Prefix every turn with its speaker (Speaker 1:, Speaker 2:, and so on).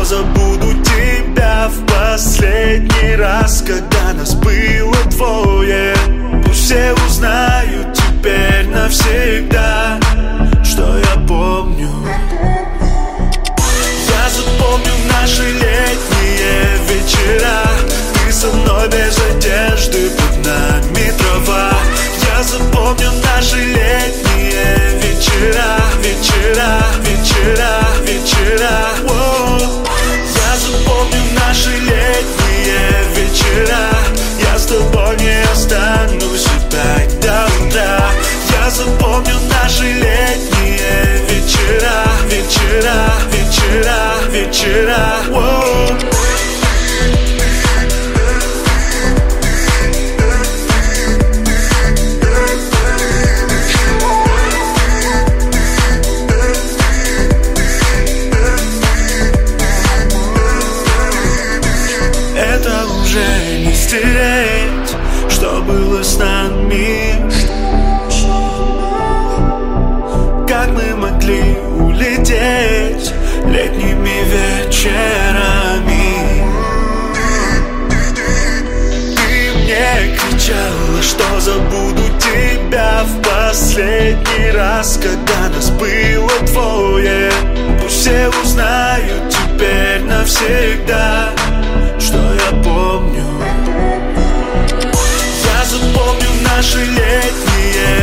Speaker 1: что забуду тебя в последний раз, когда нас было двое. Пусть все узнают теперь навсегда, что я помню. Я запомню наши летние вечера. Ты со мной без одежды, под нами трава. Я запомню наши летние вечера, вечера, вечера, вечера. Воу. Я запомню наши летние вечера. Я с тобой не останусь опять до утра. Я запомню наши летние вечера, вечера, вечера, вечера. Воу. Это уже не стереть, что было с нами. Как мы могли улететь летними вечерами. Ты мне кричала, что забуду тебя в последний раз, когда нас было двое. Пусть все узнают теперь навсегда, что я помню. Я запомню наши летние